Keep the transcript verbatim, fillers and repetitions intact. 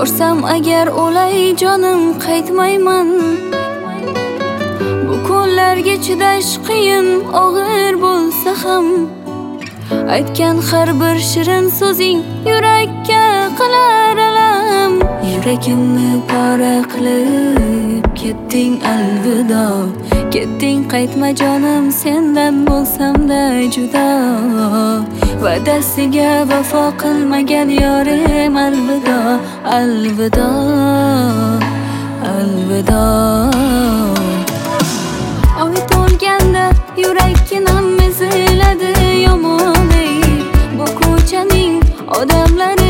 Ko'rsam agar o'lay jonim qaytmayman. Bu kunlarga chidash qiyin, og'ir bo'lsa ham aytgan har bir shirin so'zing yurakka qilar alam. Yuragimni pora qilib ketding alvido, ketding qaytma jonim sendan bo'lsam-da judo. Va'dasiga vafo qilmagan yorim alvido, alvido, alvido. Oy to'lganda yurakkinam eziladi yomon ey. Bu ko'chaning odamlari